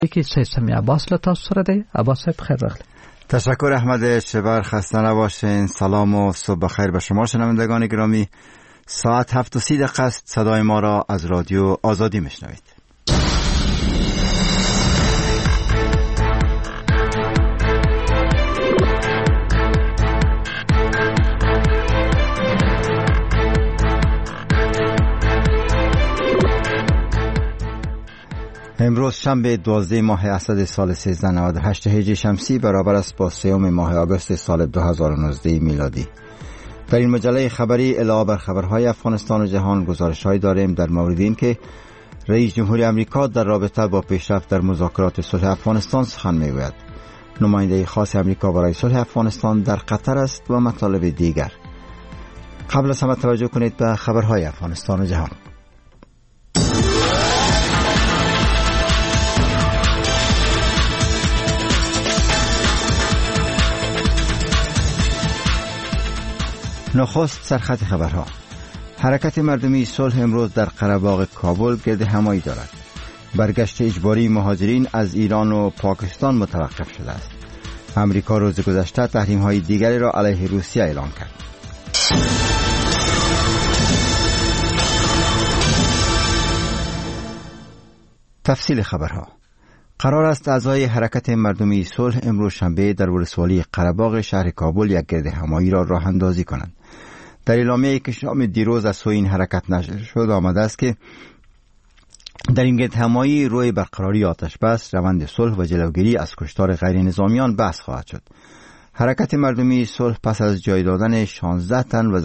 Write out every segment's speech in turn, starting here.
یکی سیستمی عباس لطاس سره دی. عباس بخیر رخلی. تشکر احمد شبر، خسته نباشین. سلام و صبح بخیر به شما شنوندگان گرامی. ساعت 7:30 است. صدای ما را از رادیو آزادی میشنوید. امروز شنبه 12 ماه اسد سال 1398 هجری شمسی برابر است با 3 ماه آگوست سال 2019 میلادی. در این مجله خبری علاوه بر خبرهای افغانستان و جهان گزارش‌هایی داریم در مورد این که رئیس جمهوری آمریکا در رابطه با پیشرفت در مذاکرات صلح افغانستان سخن میگوید. نماینده خاص آمریکا برای صلح افغانستان در قطر است و مطالب دیگر. قبل از همه توجه کنید به خبرهای افغانستان و جهان. نخست سرخط خبرها. حرکت مردمی صلح امروز در قره‌باغ کابل گرد همایی دارد. برگشت اجباری مهاجرین از ایران و پاکستان متوقف شده است. امریکا روز گذشته تحریم‌های دیگری را علیه روسیه اعلام کرد. تفصیل خبرها. قرار است اعضای حرکت مردمی صلح امروز شنبه در ولسوالی قره‌باغ شهر کابل یک گرد همایی را راه اندازی کنند. در اعلامیه‌ای که شام دیروز از سوی این حرکت نشر شد آمده است که در این گرد همایی روی برقراری آتش بس، روند صلح و جلوگیری از کشتار غیر نظامیان بحث خواهد شد. حرکت مردمی صلح پس از جان دادن 16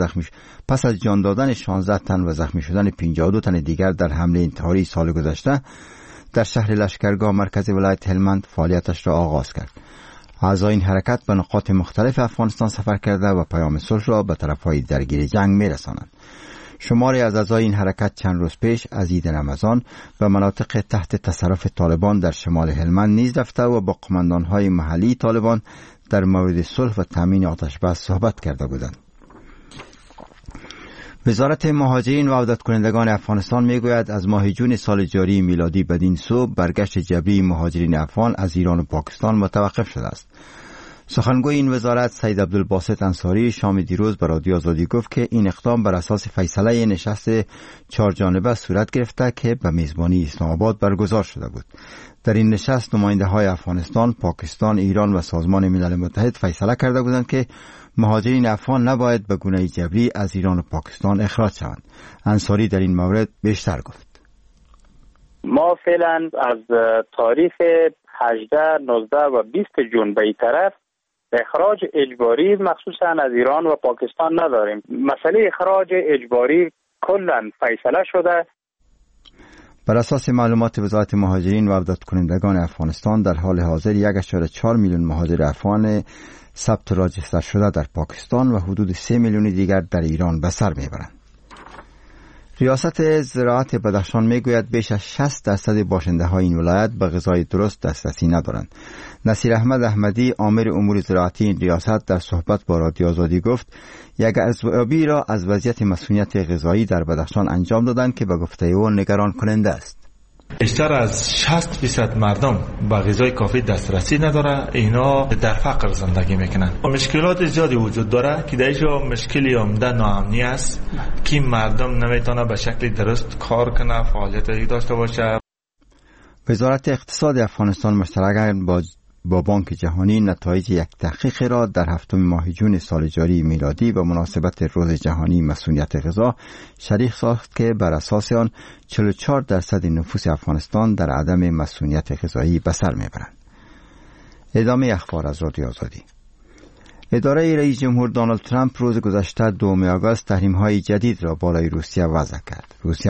تن و زخمی شدن 52 تن دیگر در حمله انتحاری سال گذشته در شهر لشکرگاه مرکز ولایت هلمند فعالیتش را آغاز کرد. اعضای این حرکت به نقاط مختلف افغانستان سفر کرده و پیام صلح را به طرفهای درگیر جنگ می‌رسانند. شماری از اعضای این حرکت چند روز پیش از عید رمضان و مناطق تحت تصرف طالبان در شمال هلمند نیز رفته و با قماندان‌های محلی طالبان در مورد صلح و تامین آتش بس صحبت کرده بودند. وزارت مهاجرین و عودت کنندگان افغانستان میگوید از ماه جون سال جاری میلادی بدین سو برگشت جبری مهاجرین افغان از ایران و پاکستان متوقف شده است. سخنگوی این وزارت سید عبدالباسط انصاری شام دیروز به رادیو آزادی گفت که این اقدام بر اساس فیصله نشست 4 جانبه صورت گرفته که به میزبانی اسلام آباد برگزار شده بود. در این نشست نماینده‌های افغانستان، پاکستان، ایران و سازمان ملل متحد فیصله کرده بودند که مهاجرین افغان نباید به گونه جبری از ایران و پاکستان اخراج شوند. انصاری در این مورد بیشتر گفت. ما فعلا از تاریخ 18، 19 و 20 جون به این طرف اخراج اجباری مخصوصا از ایران و پاکستان نداریم. مسئله اخراج اجباری کلا فیصله شده. بر اساس معلومات وزارت مهاجرین و عودت کنندگان افغانستان در حال حاضر 1.4 میلیون مهاجر افغان ثبت راجستر شده در پاکستان و حدود 3 میلیون دیگر در ایران به سر میبرند. ریاست زراعت بدخشان میگوید بیش از 60% باشنده های این ولایت به غذای درست دسترسی ندارند. نصیر احمد احمدی امور امور زراعتی این ریاست در صحبت با رادیو آزادی گفت یک ارزیابی را از وضعیت مسئولیت غذایی در بدخشان انجام دادند که به گفته او نگران کننده است. بیشتر از 60% مردم به غذای کافی دسترسی نداره. اینا در فقر زندگی میکنن. مشکلات زیادی وجود داره که درشو مشکلی عمده ناامنی است که مردم نمیتونه به شکل درست کار کنه، فعالیتی داشته باشه. وزارت اقتصاد افغانستان مشترک با بانک جهانی نتایج یک تحقیق را در 7 ماه جون سال جاری میلادی به مناسبت روز جهانی مسئولیت غذا شریک ساخت که بر اساس آن 44% نفوس افغانستان در عدم مسئولیت غذایی به سر میبرند. ادامه اخبار از رادیو آزادی. اداره رئیس جمهور دونالد ترامپ روز گذشته 2 آگوست تحریم‌های جدید را بالای روسیه وضع کرد. روسیه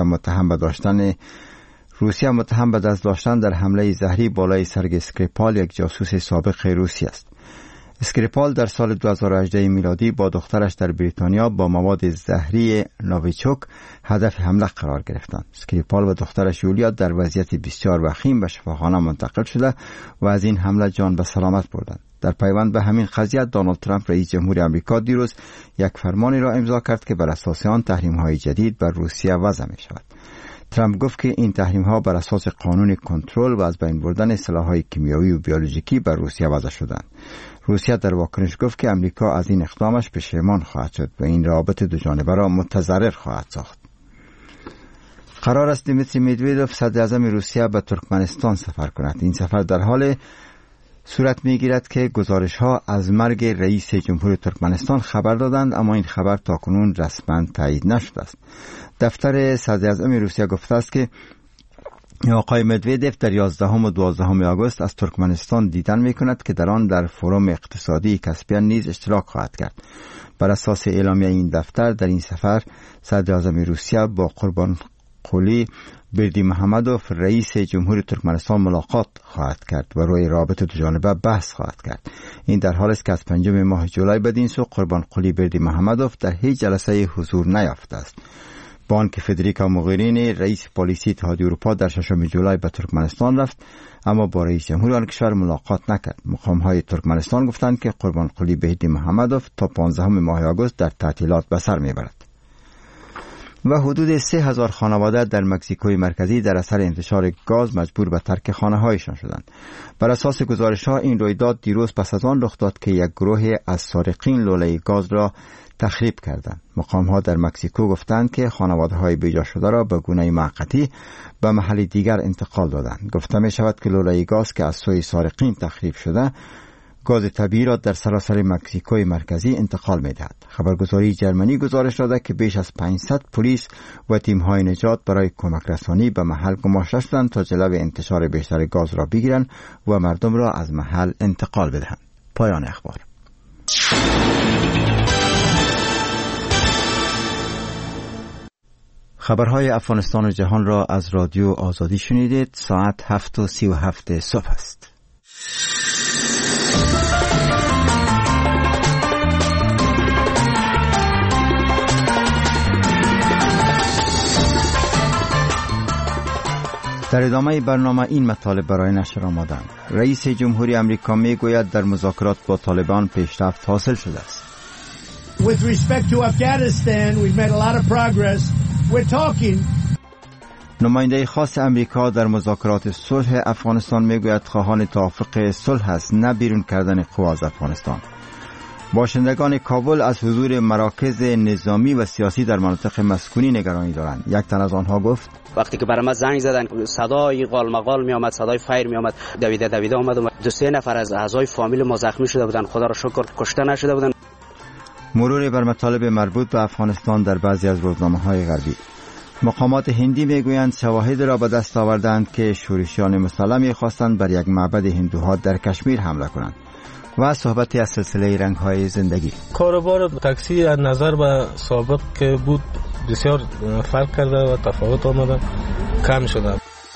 متهم به دست داشتن در حمله زهری بالای سرگئی اسکریپال، یک جاسوس سابق روسی است. اسکریپال در سال 2018 میلادی با دخترش در بریتانیا با مواد زهری نوویچوک هدف حمله قرار گرفتند. اسکریپال و دخترش یولیا در وضعیت بسیار وخیم به شفاخانه منتقل شده و از این حمله جان به سلامت بردند. در پیوند به همین قضیه دونالد ترامپ رئیس جمهور آمریکا دیروز یک فرمانی را امضا کرد که بر اساس آن تحریم‌های جدید بر روسیه وضع می شود. ترامپ گفت که این تحریم ها بر اساس قانون کنترل و از بین بردن سلاح‌های کیمیایی و بیولوژیکی بر روسیه وضع شدند. روسیه در واکنش گفت که امریکا از این اقدامش پشیمان خواهد شد و این روابط دو جانبه را متضرر خواهد ساخت. قرار است دیمیتری مدودوف صدر اعظم روسیه به ترکمنستان سفر کند. این سفر در حال صورت میگیرد که گزارش ها از مرگ رئیس جمهور ترکمنستان خبر دادند، اما این خبر تاکنون رسما تایید نشده است. دفتر صدر اعظم روسیه گفته است که آقای مدودوف در 11 و 12 آگوست از ترکمنستان دیدن میکند که در آن در فروم اقتصادی کاسپین نیز اشتراک خواهد کرد. بر اساس اعلامیه این دفتر در این سفر صدر اعظم روسیه با قربانقلی بردیمحمدوف رئیس جمهور ترکمنستان ملاقات خواهد کرد و روی رابطه دو جانبه بحث خواهد کرد. این در حالی است که از 5 ماه جولای بدین سو قربانقلی بردیمحمدوف در هیچ جلسه حضور نیافته است. با آنکه فدریکا موغرینی رئیس پلیسی اتحادیه اروپا در 6 جولای به ترکمنستان رفت، اما با رئیس جمهور آن کشور ملاقات نکرد. مقام‌های ترکمنستان گفتند که قربانقلی بردیمحمدوف تا 15 ماه آگوست در تعطیلات به سر میبرد. و حدود 3000 خانواده در مکزیکوی مرکزی در اثر انتشار گاز مجبور به ترک خانه‌هایشان شدند. بر اساس گزارش‌ها این رویداد دیروز پس از آن رخ داد که یک گروه از سارقین لوله گاز را تخریب کردند. مقام‌ها در مکزیکو گفتند که خانواده‌های بیجا شده را به گونه موقتی به محل دیگر انتقال دادند. گفته می‌شود که لوله گاز که از سوی سارقین تخریب شده گاز طبیعی را در سراسر مکزیکوی مرکزی انتقال می‌دهد. خبرگزاری جرمنی گزارش داده که بیش از 500 پلیس و تیم‌های نجات برای کمک رسانی به محل گماشته شدند تا جلوی انتشار بیشتر گاز را بگیرند و مردم را از محل انتقال بدهند. پایان اخبار. خبرهای افغانستان و جهان را از رادیو آزادی شنیدید. ساعت 7:37 صبح است. در ادامه برنامه این مطالب برای نشر آمدند. رئیس جمهوری آمریکا میگوید در مذاکرات با طالبان پیشرفت حاصل شده است. With respect to Afghanistan, we've made a lot of progress. We're talking. نماینده خاص امریکا در مذاکرات صلح افغانستان میگوید خواهان توافق صلح است، نه بیرون کردن قوا از افغانستان. باشندگان کابل از حضور مراکز نظامی و سیاسی در مناطق مسکونی نگرانی دارند. یک تن از آنها گفت وقتی که برای ما زنگ زدن صدای قالمقال می آمد، صدای فایر می آمد، دویده آمد و 2-3 نفر از اعضای فامیل ما زخمی شده بودند. خدا را شکر کشته نشده بودند. مرور بر مطالب مربوط به افغانستان در بعضی از روزنامه‌های غربی. مقامات هندی میگویند شواهد را به دست آوردند که شورشیان مسلح می‌خواستند بر یک معبد هندوها در کشمیر حمله کنند. و صحبتی از سلسله رنگ‌های زندگی. کاروبار تاکسی از نظر به سابق که بود بسیار فرق کرده و تفاوت آمده، کم شده.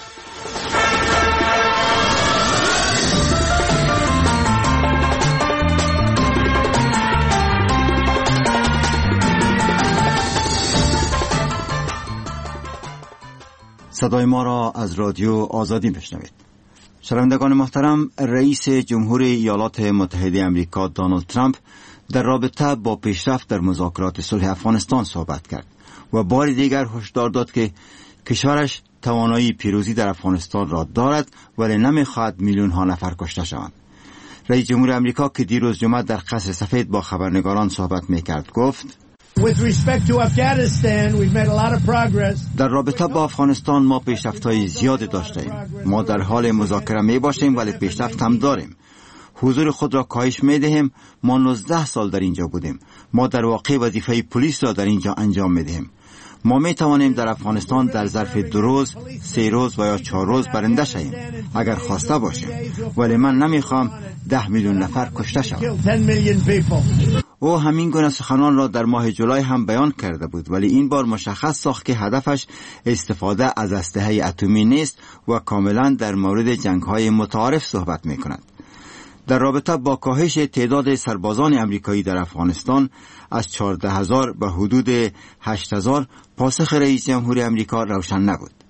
صدای ما را از رادیو آزادی بشنوید. شنوندگان محترم، رئیس جمهور ایالات متحده آمریکا دونالد ترامپ در رابطه با پیشرفت در مذاکرات صلح افغانستان صحبت کرد و بار دیگر هشدار داد که کشورش توانایی پیروزی در افغانستان را دارد ولی نمی‌خواهد میلیون ها نفر کشته شوند. رئیس جمهور آمریکا که دیروز جمعه در قصر سفید با خبرنگاران صحبت می‌کرد گفت With respect to Afghanistan, we've made a lot of progress. در رابطه با افغانستان ما پیشرفت‌های زیادی داشتیم. ما در حال مذاکره می‌باشیم ولی پیشرفت هم داریم. حضور خود را کاهش می‌دهیم. ما 19 سال در اینجا بودیم. ما در واقع وظیفه پلیس را در اینجا انجام می‌دهیم. ما می‌توانیم در افغانستان در ظرف 2 روز، 3 روز و یا 4 روز برنده شویم اگر خواسته باشیم. ولی من نمی‌خوام 10 میلیون نفر کشته شوند. او همین گونه سخنان را در ماه جولای هم بیان کرده بود، ولی این بار مشخص ساخت که هدفش استفاده از اسلحه اتمی نیست و کاملا در مورد جنگ‌های متعارف صحبت می‌کند. در رابطه با کاهش تعداد سربازان امریکایی در افغانستان از 14,000 به حدود 8,000 پاسخ رئیس جمهور امریکا روشن نبود.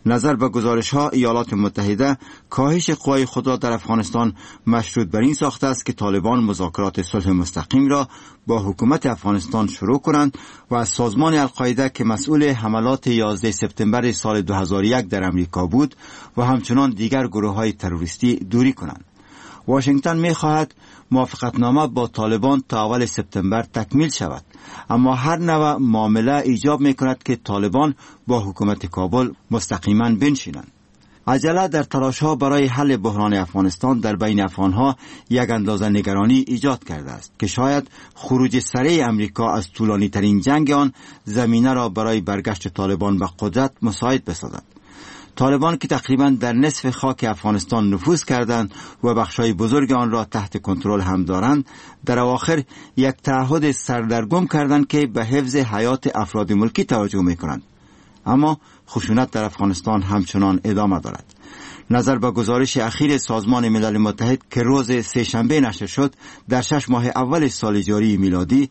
نظر به گزارش‌ها ایالات متحده کاهش قوای خود را در افغانستان مشروط بر این ساخته است که طالبان مذاکرات صلح مستقیم را با حکومت افغانستان شروع کنند و از سازمان القاعده که مسئول حملات 11 سپتامبر سال 2001 در امریکا بود و همچنان دیگر گروه‌های تروریستی دوری کنند. واشنگتن می‌خواهد موافقتنامه با طالبان تا اول سپتامبر تکمیل شود، اما هر نوع معامله ایجاب می‌کند که طالبان با حکومت کابل مستقیما بنشینند. عجله در تلاش‌ها برای حل بحران افغانستان در بین افغان‌ها یک اندازه نگرانی ایجاد کرده است که شاید خروج سریع امریکا از طولانی‌ترین جنگ آن زمینه را برای برگشت طالبان به قدرت مساعد بسازد. طالبان که تقریبا در نصف خاک افغانستان نفوذ کردند و بخشای بزرگ آن را تحت کنترل هم دارند، در اواخر یک تعهد سردرگم کردند که به حفظ حیات افراد ملکی توجه می‌کنند. اما خشونت در افغانستان همچنان ادامه دارد. نظر به گزارش اخیر سازمان ملل متحد که روز سه‌شنبه نشر شد، در 6 ماه اول سال جاری میلادی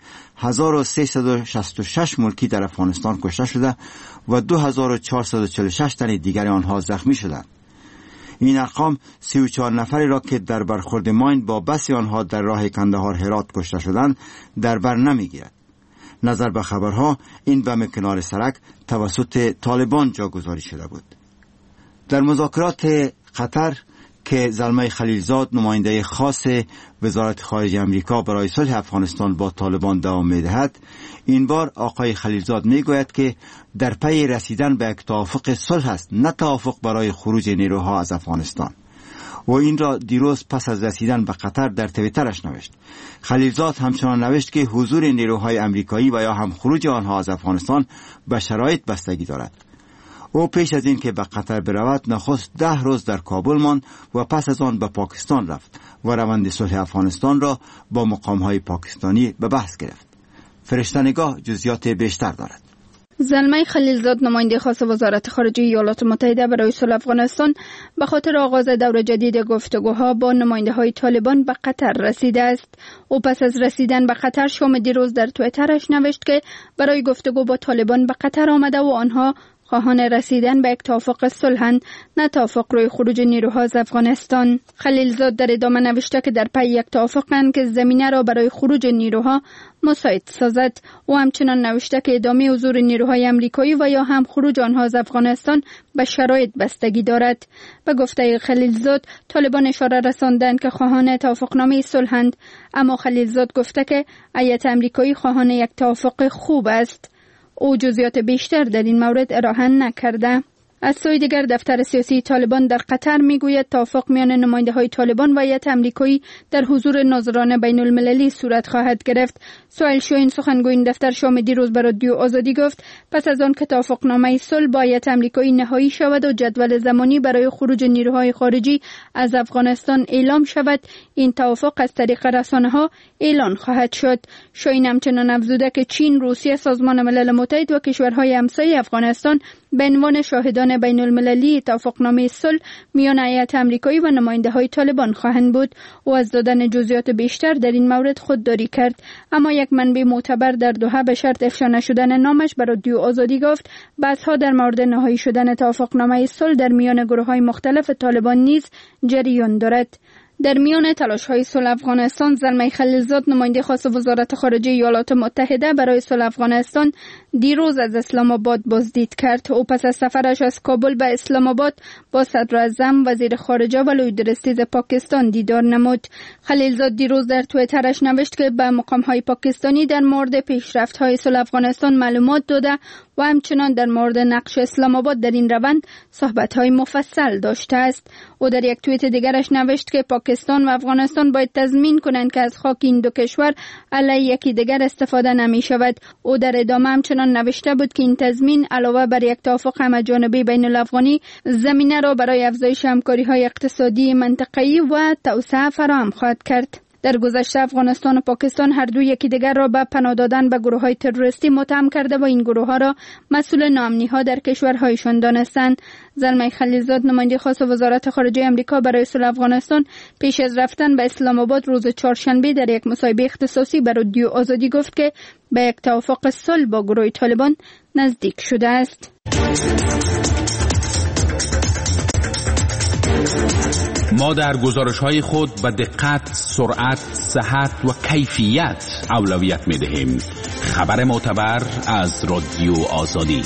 1366 ملکی در افغانستان کشته شده و 2446 تن دیگر آنها زخمی شدند. این ارقام 34 نفری را که در برخورد ماین با بس آنها در راه کندهار هرات کشته شدند در بر نمیگیرد. نظر به خبرها این بم کنار سرک توسط طالبان جاگذاری شده بود. در مذاکرات قطر که زلمه خلیلزاد نماینده خاص وزارت خارجه امریکا برای صلح افغانستان با طالبان دوام می‌دهد، این بار آقای خلیلزاد میگوید که در پی رسیدن به یک توافق صلح است، نه توافق برای خروج نیروها از افغانستان. و این را دیروز پس از رسیدن به قطر در توییترش نوشت. خلیلزاد همچنان نوشت که حضور نیروهای امریکایی و یا هم خروج آنها از افغانستان به شرایط بستگی دارد. او پیش از این که به قطر برود نخست 10 روز در کابل ماند و پس از آن به پاکستان رفت و روند صلح افغانستان را با مقام‌های پاکستانی به بحث گرفت. فرشته‌نگاه جزئیات بیشتر دارد. زلمه خلیلزاد نماینده خاص وزارت خارجه ایالات متحده برای صلح افغانستان به خاطر آغاز دور جدید گفتگوها با نماینده‌های طالبان به قطر رسیده است. او پس از رسیدن به قطر شام دیروز در توییترش نوشت که برای گفتگو با طالبان به قطر آمده و آنها خواهان رسیدن به یک توافق صلح‌اند، نه توافق روی خروج نیروها از افغانستان. خلیلزاد در ادامه نوشته که در پی یک توافقند که زمینه را برای خروج نیروها مساعد سازد. او همچنان نوشته که ادامه حضور نیروهای امریکایی و یا هم خروج آنها از افغانستان به شرایط بستگی دارد. به گفته خلیلزاد، طالبان اشاره رساندند که خواهان توافقنامه صلح‌اند، اما خلیلزاد گفته که هیئت امریکایی خواهان یک توافق خوب است. او جزئیات بیشتر در این مورد ارائه نکرده. از سوی دیگر دفتر سیاسی طالبان در قطر میگوید توافق میان نماینده‌های طالبان و هیئت امریکایی در حضور ناظران بین المللی صورت خواهد گرفت. سهیل شاهین سخنگوی این دفتر شام دیروز به رادیو آزادی گفت پس از آن که توافقنامه صلح با هیئت امریکایی نهایی شود و جدول زمانی برای خروج نیروهای خارجی از افغانستان اعلام شود، این توافق از طریق رسانه‌ها اعلان خواهد شد. شاهین همچنان افزوده که چین، روسیه، سازمان ملل متحد و کشورهای همسایه افغانستان به عنوان شاهدان بین المللی توافقنامه صلح میان هیئت امریکایی و نماینده‌های طالبان خواهند بود. او از دادن جزئیات بیشتر در این مورد خودداری کرد، اما یک منبع معتبر در دوحه به شرط افشا نشدن نامش به رادیو آزادی گفت بحث‌ها در مورد نهایی شدن توافقنامه صلح در میان گروه‌های مختلف طالبان نیز جریان دارد. در میان تلاش‌های صلح افغانستان، زلمه خلیلزاد نماینده خاص وزارت خارجه ایالات متحده برای صلح افغانستان دیروز از اسلام آباد بازدید کرد. او پس از سفرش از کابل به اسلام آباد با صدر اعظم، وزیر خارجه و لویدرستیز پاکستان دیدار نمود. خلیلزاد دیروز در توییترش نوشت که به مقام‌های پاکستانی در مورد پیشرفت‌های صلح افغانستان معلومات داده و همچنان در مورد نقش اسلام آباد در این روند صحبت‌های مفصل داشته است. او در یک توییت دیگرش نوشت که پاکستان و افغانستان باید تضمین کنند که از خاک این دو کشور علیه یکی دیگر استفاده نمی شود. او در ادامه همچنان نوشته بود که این تضمین علاوه بر یک توافق همه‌جانبه بین الافغانی زمینه را برای افزایش همکاری‌های اقتصادی منطقه‌ای و توسعه فراهم خواهد کرد. در گذشته افغانستان و پاکستان هر دو یکدیگر را به پناه دادن به گروه‌های تروریستی متهم کرده و این گروه‌ها را مسئول ناامنی‌ها در کشورهایشان دانستند. زلمه خلیلزاد نماینده خاص وزارت خارجه آمریکا برای صلح افغانستان پیش از رفتن به اسلام آباد روز چهارشنبه در یک مصاحبه اختصاصی به رادیو آزادی گفت که به یک توافق صلح با گروه طالبان نزدیک شده است. ما در گزارش‌های خود به دقت، سرعت، صحت و کیفیت اولویت می‌دهیم. خبر معتبر از رادیو آزادی.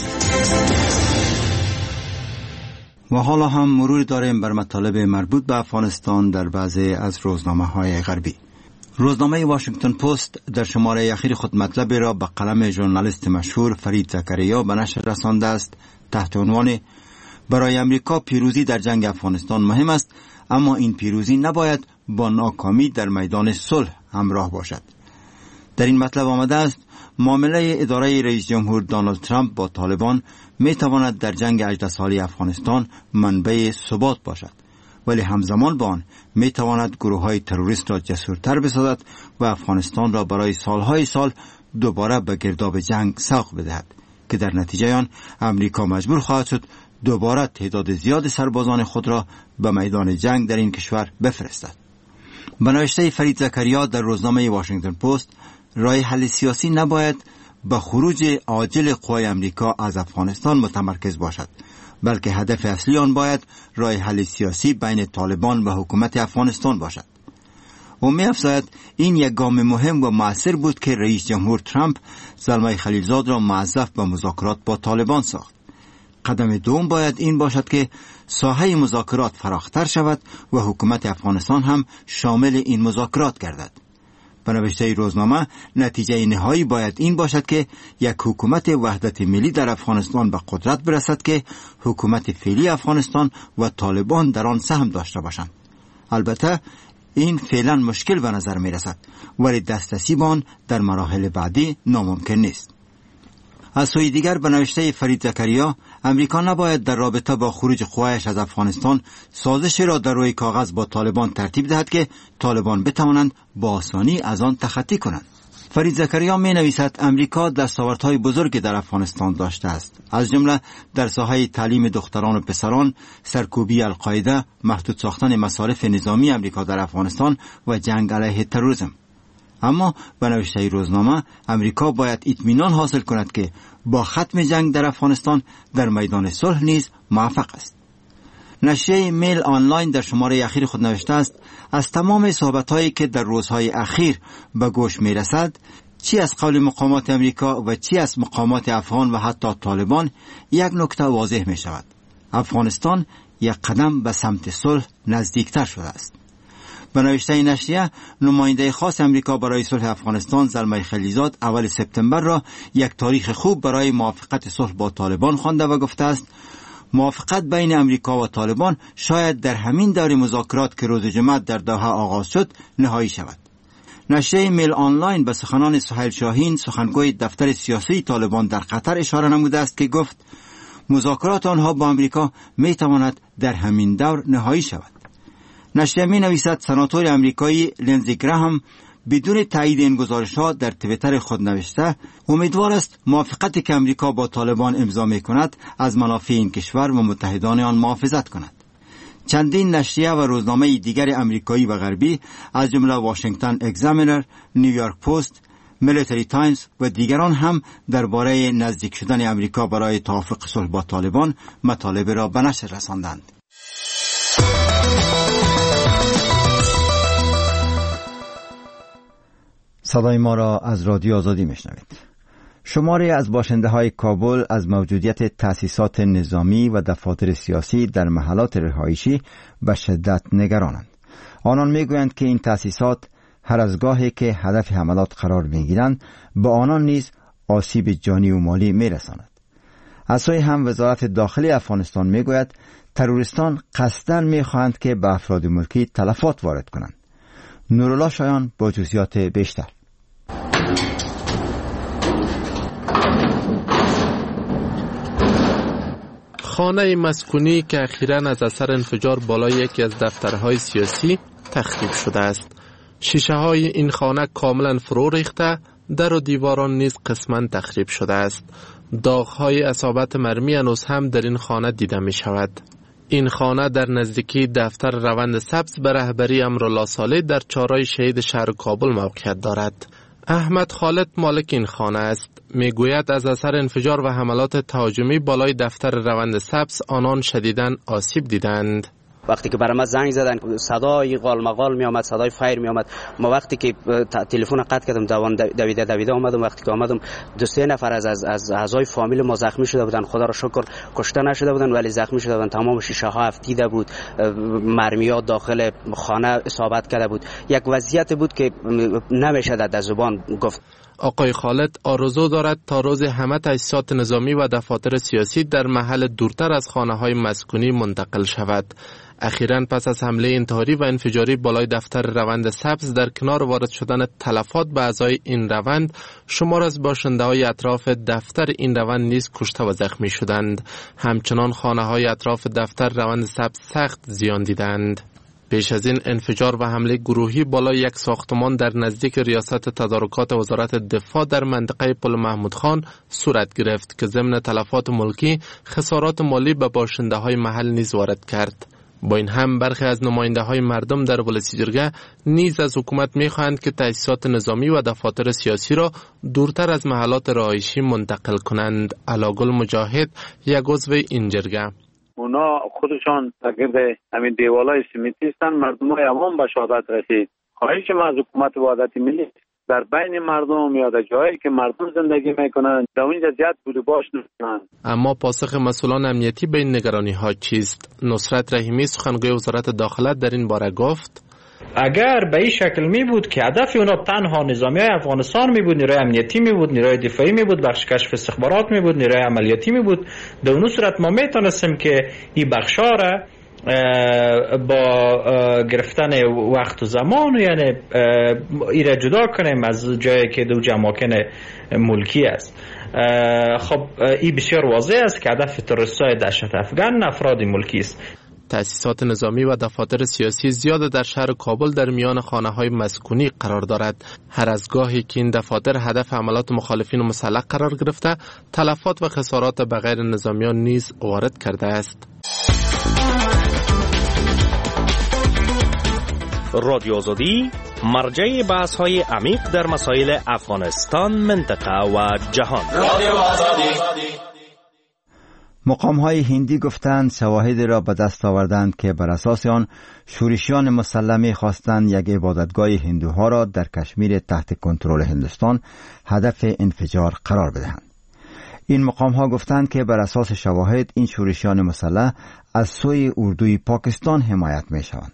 و حالا هم مرور داریم بر مطالب مربوط به افغانستان در بعضی از روزنامه‌های غربی. روزنامه واشنگتن پست در شماره اخیر خود مطلبی را به قلم ژورنالیست مشهور فرید زکریا به نشر رسانده است تحت عنوان برای امریکا پیروزی در جنگ افغانستان مهم است، اما این پیروزی نباید با ناکامی در میدان صلح همراه باشد. در این مطلب آمده است معامله اداره رئیس جمهور دونالد ترامپ با طالبان می تواند در جنگ 18 ساله افغانستان منبع ثبات باشد، ولی همزمان با آن می تواند گروه های تروریست را جسورتر بسازد و افغانستان را برای سالهای سال دوباره به گرداب جنگ سوق بدهد که در نتیجه آن امریکا مجبور خواهد شد دوباره تعداد زیاد سربازان خود را به میدان جنگ در این کشور بفرستد. به نوشته فرید زکریا در روزنامه واشنگتن پست، راه حل سیاسی نباید به خروج عاجل قوای امریکا از افغانستان متمرکز باشد، بلکه هدف اصلی آن باید راه حل سیاسی بین طالبان و حکومت افغانستان باشد. او می‌افزاید این یک گام مهم و مؤثر بود که رئیس جمهور ترامپ زلمه خلیلزاد را موظف به مذاکرات با طالبان ساخت. قدم دوم باید این باشد که ساحه مذاکرات فراختر شود و حکومت افغانستان هم شامل این مذاکرات گردد. به نوشته روزنامه، نتیجه نهایی باید این باشد که یک حکومت وحدت ملی در افغانستان به قدرت برسد که حکومت فعلی افغانستان و طالبان در آن سهم داشته باشند. البته این فعلا مشکل به نظر می رسد، ولی دسترسی به آن در مراحل بعدی ناممکن نیست. از سوی دیگر به نوشته فرید زکریا، امریکا نباید در رابطه با خروج قوایش از افغانستان سازشی را در روی کاغذ با طالبان ترتیب دهد که طالبان بتوانند با آسانی از آن تخطی کنند. فرید زکریا می نویسد امریکا دستاوردهای بزرگی در افغانستان داشته است، از جمله در ساحه تعلیم دختران و پسران، سرکوبی القاعده، محدود ساختن مصارف نظامی امریکا در افغانستان و جنگ علیه تروریسم. اما به نوشته روزنامه، امریکا باید اطمینان حاصل کند که با ختم جنگ در افغانستان در میدان صلح نیز موفق است. نشریه میل آنلاین در شماره اخیر خود نوشته است از تمام صحبت‌هایی که در روزهای اخیر به گوش می‌رسد، چی از قول مقامات امریکا و چی از مقامات افغان و حتی طالبان، یک نکته واضح می‌شود: افغانستان یک قدم به سمت صلح نزدیکتر شده است. به نوشته نشریه، نماینده خاص امریکا برای صلح افغانستان زلمه خلیلزاد اول سپتامبر را یک تاریخ خوب برای موافقت صلح با طالبان خوانده و گفته است موافقت بین امریکا و طالبان شاید در همین دور مذاکرات که روز جمعه در دوحه آغاز شد نهایی شود. نشریه میل آنلاین به سخنان سهیل شاهین، سخنگوی دفتر سیاسی طالبان در قطر، اشاره نموده است که گفت مذاکرات آنها با امریکا می تواند در همین دور نهایی شود. نشریه می نویسد سناتور امریکایی لینزی گراهام بدون تایید این گزارش‌ها در توییتر خود نوشته امیدوار است موافقتی که امریکا با طالبان امضا می کند از منافع این کشور و متحدان آن محافظت کند. چندین نشریه و روزنامه دیگر امریکایی و غربی از جمله واشنگتن اگزامینر، نیویورک پست، میلیتری تایمز و دیگران هم درباره نزدیک شدن امریکا برای توافق صلح با طالبان مطالب را به نشر رساندند. صدای ما را از رادیو آزادی میشنوید. شماری از باشنده های کابل از موجودیت تأسیسات نظامی و دفاتر سیاسی در محلات رهایشی به شدت نگرانند. آنان میگویند که این تأسیسات هر از گاهی که هدف حملات قرار میگیرند به آنان نیز آسیب جانی و مالی میرساند. از سوی هم وزارت داخلی افغانستان میگوید تروریستان قصداً میخواهند که به افراد ملکی تلفات وارد کنند. نورالله شایان با جزئیات بیشتر. خانه مسکونی که اخیراً از اثر انفجار بالای یکی از دفترهای سیاسی تخریب شده است. شیشه های این خانه کاملا فرو ریخته، در و دیواران نیز قسماً تخریب شده است. داغ‌های اصابت مرمی هنوز هم در این خانه دیده می شود. این خانه در نزدیکی دفتر روند سبز به رهبری امرالله صالح در چهارراه شهید شهر کابل موقعیت دارد. احمد خالد مالک این خانه است. میگوید از اثر انفجار و حملات تهاجمی بالای دفتر روند سبز آنان شدیداً آسیب دیدند. وقتی که برای ما زنگ زدن صدای قالمقال می آمد، صدای فایر می آمد. ما وقتی که تلفن قطع کردم دویده اومدم. وقتی که اومدم 2-3 نفر از اعضای فامیل ما زخمی شده بودن. خدا را شکر کشته نشده بودن ولی زخمی شده بودن. تمام شیشه ها افتیده بود، مرمیات داخل خانه اصابت کرده بود. یک وضعیت بود که نمیشه در زبان گفت. آقای خالد آرزو دارد تا روز همه تأسیسات نظامی و دفاتر سیاسی در محل دورتر از خانه‌های مسکونی منتقل شود. اخیراً پس از حمله انتحاری و انفجاری بالای دفتر روند سبز در کنار وارد شدن تلفات به اعضای این روند، شمار از باشنده‌های اطراف دفتر این روند نیز کشته و زخمی شدند. همچنان خانه‌های اطراف دفتر روند سبز سخت زیان دیدند. پیش از این انفجار و حمله گروهی بالای یک ساختمان در نزدیک ریاست تدارکات وزارت دفاع در منطقه پل محمود خان صورت گرفت که ضمن تلفات ملکی خسارات مالی به باشنده‌های محل نیز وارد کرد. با این هم برخی از نماینده‌های مردم در ولسی جرگه نیز از حکومت می‌خواهند که تأسیسات نظامی و دفاتر سیاسی را دورتر از محلات رهایشی منتقل کنند. علاگل مجاهد یک عضو این جرگه: اونا خودشان تقریبا همین دیوالای سیمنتی هستن، مردمای عوام به شهادت رسید. خواهش ما از حکومت وحدت ملی در بین مردم یا در جایی که مردم زندگی میکنن در اونجا زیاد بوده باش نکنن. اما پاسخ مسئولان امنیتی به این نگرانی ها چیست؟ نصرت رحیمی سخنگوی وزارت داخله در این باره گفت: اگر به این شکل می بود که هدف اونا تنها نظامی های افغانستان می بود، نیروی امنیتی می بود، نیروی دفاعی می بود، بخش کشف استخبارات می بود، نیروی عملیاتی می بود، در اون صورت ما می تونستیم که این بخشا را با گرفتن وقت و زمان یعنی ایره جدا کنیم از جایی که دو اماکن ملکی است. خب این بسیار واضح است که هدف تروریست‌های دهشت افغان افراد ملکی است. تأسیسات نظامی و دفاتر سیاسی زیاد در شهر کابل در میان خانه‌های مسکونی قرار دارد. هر از گاهی که این دفاتر هدف حملات مخالفین مسلح قرار گرفته، تلفات و خسارات به غیر نظامیان نیز وارد کرده است. رادیو آزادی مرجع بحث‌های عمیق در مسائل افغانستان، منطقه و جهان. رادیو آزادی. مقام‌های هندی گفتند شواهدی را به دست آوردند که بر اساس آن شورشیان مسلح خواستند یک عبادتگاه هندوها را در کشمیر تحت کنترل هندوستان هدف انفجار قرار بدهند. این مقام‌ها گفتند که بر اساس شواهد این شورشیان مسلح از سوی اردوی پاکستان حمایت می‌شوند.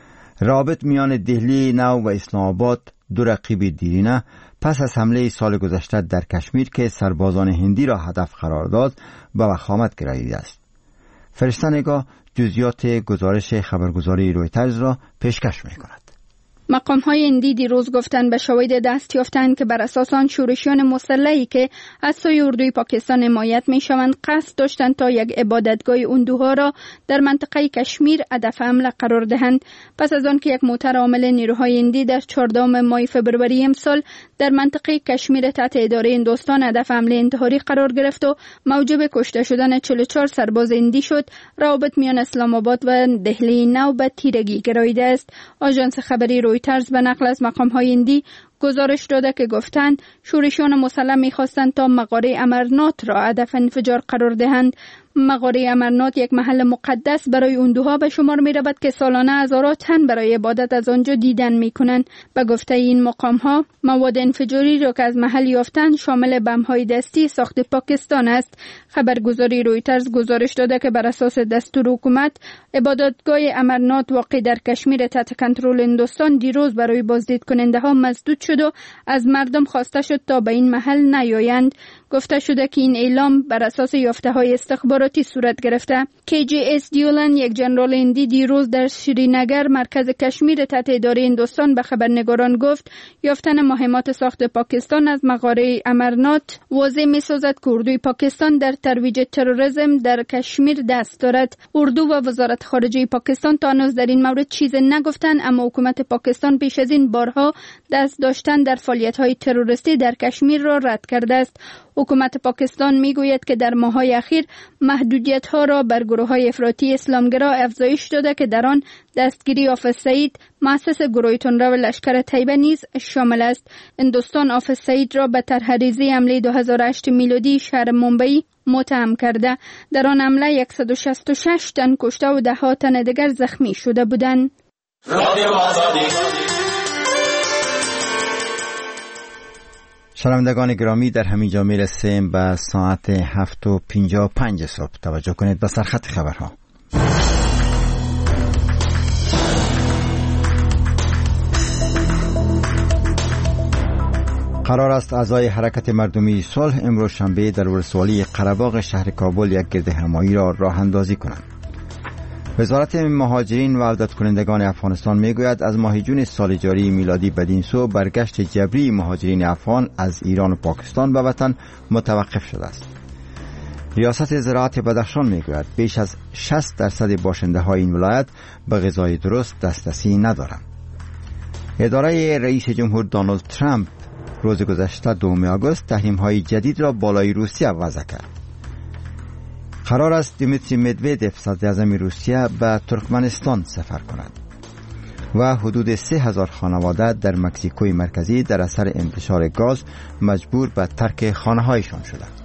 رابط میان دهلی نو و اسلام آباد، دو رقیب دیرینه، پس از حمله سال گذشته در کشمیر که سربازان هندی را هدف قرار داد به وخامت گراییده است. فرشته نگاه جزئیات گزارش خبرگزاری رویترز را پیشکش می‌کند. مقام‌های هندی دیروز گفتند به شواهد دست یافتند که بر اساس آن شورشیان مسلحی که از سوی اردوی پاکستان حمایت می‌شوند قصد داشتند تا یک عبادتگاه هندوها را در منطقه کشمیر هدف حمله قرار دهند. پس از آن که یک موتر حامل نیروهای هندی در 14 ماه فوریه امسال در منطقه کشمیر تحت اداره هندوستان هدف حمله انتحاری قرار گرفت و موجب کشته شدن 44 سرباز هندی شد، روابط میان اسلام آباد و دهلی نو به تیرگی گراییده است. آژانس خبری رویترز به نقل از مقام‌های هندی گزارش داده که گفتند شورشیان مسلح می‌خواستند تا مغاره امرنات را هدف انفجار قرار دهند. مغاره امرنات یک محل مقدس برای هندوها به شمار می‌رود که سالانه هزاران تن برای عبادت از آنجا دیدن می‌کنند. به گفته این مقام‌ها مواد انفجاری را که از محل یافتند شامل بم‌های دستی ساخت پاکستان است. خبرگزاری رویترز گزارش داده که بر اساس دستور حکومت عبادتگاه امرنات واقع در کشمیر تحت کنترل هندوستان دیروز برای بازدید کننده‌ها مسدود شد و از مردم خواسته شد تا به این محل نیایند. گفته شده که این اعلام بر اساس یافته‌های استخباراتی صورت گرفته. KJS دیولن یک جنرال هندی دیروز در شرینگر مرکز کشمیر تحت اداره هندوستان به خبرنگاران گفت یافتن مهمات ساخت پاکستان از مغاره امرنات واضح می‌سازد که اردوی پاکستان در ترویج تروریسم در کشمیر دست دارد. اردو و وزارت خارجه پاکستان تا هنوز در این مورد چیزی نگفتند، اما حکومت پاکستان پیش از این بارها دست داشتن در فعالیت‌های تروریستی در کشمیر را رد کرده است. حکومت پاکستان میگوید که در ماه‌های اخیر محدودیت‌ها را بر گروه‌های افراطی اسلامگرا افزایش داده که در آن دستگیری آفس سعید مؤسس گروه تندرو لشکر طیبه نیز شامل است. هندوستان آفس سعید را به طرح ریزی حمله 2008 میلادی شهر ممبئی متهم کرده. در آن حمله 166 تن کشته و 10 تن دیگر زخمی شده بودند. شنوندگان گرامی، در همین جا میرسیم به ساعت 7:55 صبح. توجه کنید به سرخط خبرها. قرار است اعضای حرکت مردمی صلح امروز شنبه در ولسوالی قره‌باغ شهر کابل یک گرد همایی را راه اندازی کنند. وزارت مهاجرین و عودت کنندگان افغانستان میگوید از ماه جون سال جاری میلادی بدین سو برگشت جبری مهاجرین افغان از ایران و پاکستان به وطن متوقف شده است. ریاست زراعت بدخشان میگوید بیش از 60% باشنده های این ولایت به غذای درست دسترسی ندارند. اداره رئیس جمهور دونالد ترامپ روز گذشته 2 آگوست تحریم‌های جدید را بالای روسیه وضع کرد. قرار است دیمیتری مدودف صدر اعظم روسیه به ترکمنستان سفر کند و حدود 3000 خانواده در مکزیکوی مرکزی در اثر انتشار گاز مجبور به ترک خانه‌هایشان شدند.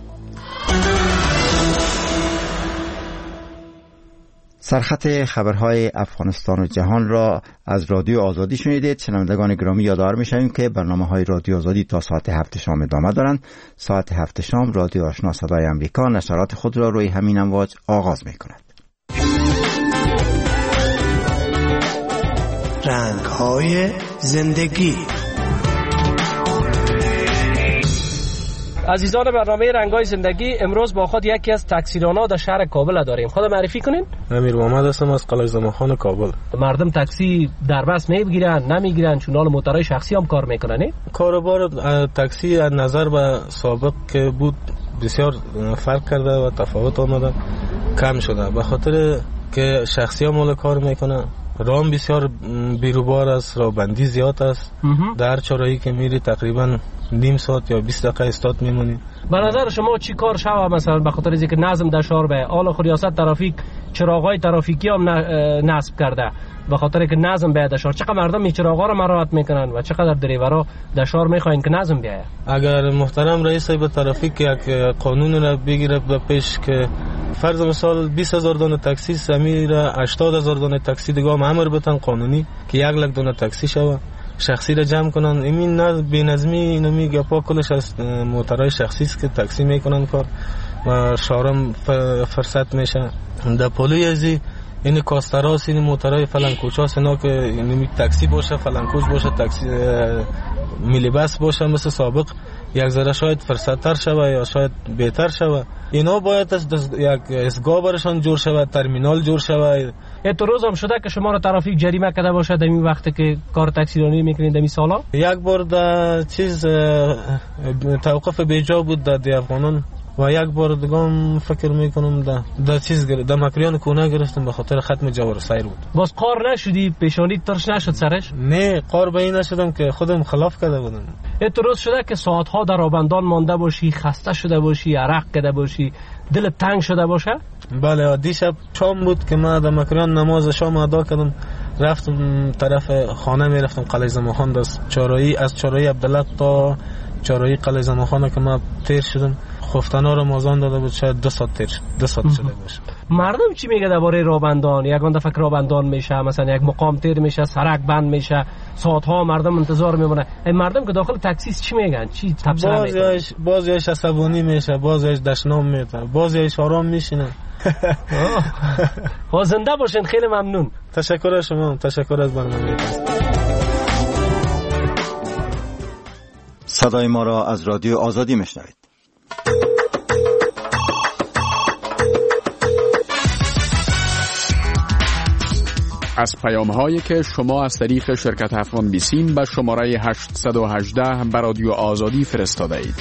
سرخط خبرهای افغانستان و جهان را از رادیو آزادی شنیدید. شنوندگان گرامی، یادآور می‌شویم که برنامه‌های رادیو آزادی تا ساعت 7 شام ادامه دارند. ساعت 7 شام رادیو آشنا صدای آمریکا نشرات خود را روی همین امواج آغاز می‌کند. رنگ‌های زندگی. عزیزان برنامه رنگ‌های زندگی، امروز با خود یکی از تاکسیران‌ها در شهر کابل داریم. خود معرفی کنین؟ امیر محمد هستم از قلعه زمانخان کابل. مردم تاکسی در بس میگیرن نمیگیرن چون حال موتورهای شخصی هم کار میکنن؟ کاروبار تاکسی از نظر به سابق که بود بسیار فرق کرده و تفاوت آمده، کم شده به خاطر که شخصی ها مال کار میکنن. رام بسیار بیروبار است، رابندی زیاد است. در چراهی که میری تقریبا نیم ساعت یا 20 دقیقه استاد میمونی. به نظر شما چی کار شوه مثلا به خاطر اینکه نظم در شهر به حال ریاست ترافیک چراغای ترافیکی هم نصب کرده به خاطر که نظم بیاد در شهر؟ چقدر مردم این چراغا رو مراعات میکنن و چقدر دریورا در شهر میخواین که نظم بیاید؟ اگر محترم رئیس به ترافیک یک قانون را بگیره به پیش که فرض مثال 20000 دانه تاکسی سمیره 80000 دانه تاکسی دیگه هم امر بتن قانونی که 1 لک دانه تاکسی شوه شخصی را جمع کنن. این بی‌نظمی اینو میگه پا کلش از موتورهای شخصی است که تاکسی میکنن کار و شهرم فرصت میشه. در پلوی ازی این کاستراس این موتورهای فلان کوچاس اینا که این تاکسی باشه فلان کوچ باشه تاکسی میلی بس باشه مثل سابق یک ذره شاید فرصت تر شوه یا شاید بهتر شوه. اینا باید یک اسگاه برشان جور شوه، ترمینال جور شوه. تو روز هم شده که شما را ترافیک جریمه کرده باشه در این وقتی که کار تاکسیرانی میکنید در این سالا؟ یک بار در چیز توقف بیجا بود در افغانان و یک بار دیگه هم فکر میکنم در چیز در مکریان کونه گرفتم به خاطر ختم جوار سیر بود. باز قار نشدی؟ پیشانی ترش نشد سرش؟ نه قار به این نشدم که خودم خلاف کرده بودم. درست شده که ساعتها در آبندان مانده باشی، خسته شده باشی، عرق کرده باشی، دل تنگ شده باشه؟ بله. دیشب شام بود که ما در مکریان نماز شام ادا کردم، رفتم طرف خانه میرفتم قلعه زمانخان از چارایی عبدالله تا چارایی قلعه زمانخان که ما تیر شدم. خفتنا رو مازان داده بود شاید 2 ساعت تیر 2 ساعت شده باشه. مردم چی میگه درباره رابندان؟ یگان دفعه رابندان میشه مثلا یک مقام تیر میشه، سرک بند میشه، ساعتها مردم انتظار میمونه. این مردم که داخل تاکسی چی میگن؟ چی تبصره میکنن؟ بعضیش عصبانی میشه، بعضیش دشنام میته، بعضیش آرام میشینه. زنده باشین. خیلی ممنون. تشکر از شما. تشکر از برنامه. صدای ما را از رادیو آزادی میشنوید. از پیام‌هایی که شما از طریق شرکت افغان بیسیم به شماره 818 به رادیو آزادی فرستاده اید.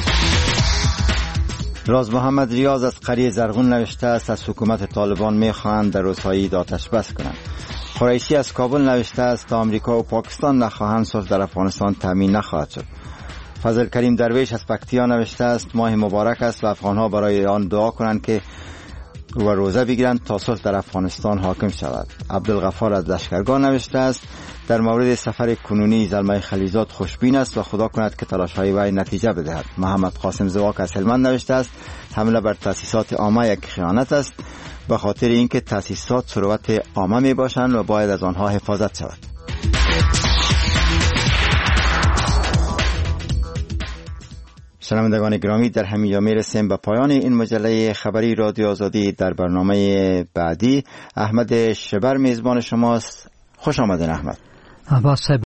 راز محمد ریاض از قریه زرغون نوشته است از حکومت طالبان میخواهند در روزهای عید آتش بس کنند. قریشی از کابل نوشته است تا آمریکا و پاکستان نخواهند صلح در افغانستان تامین نخواهد شد. فضل کریم درویش از پکتیا نوشته است ماه مبارک است و افغانها برای آن دعا کنند که و روزه بگیرند تا صلح در افغانستان حاکم شود. عبدالغفار از لشکرگاه نوشته است در مورد سفر کنونی زلمه خلیزاد خوشبین است و خدا کند که تلاش‌های وی نتیجه بدهد. محمد قاسم زواک از هلمند نوشته است حمله بر تأسیسات عامه یک خیانت است، به خاطر اینکه تأسیسات ثروت عامه می باشند و باید از آنها حفاظت شود. شنوندگان گرامی، در همین جا میرسیم به پایان این مجله خبری رادیو آزادی. در برنامه بعدی احمد شبر میزبان شماست. خوش آمدین احمد. عباس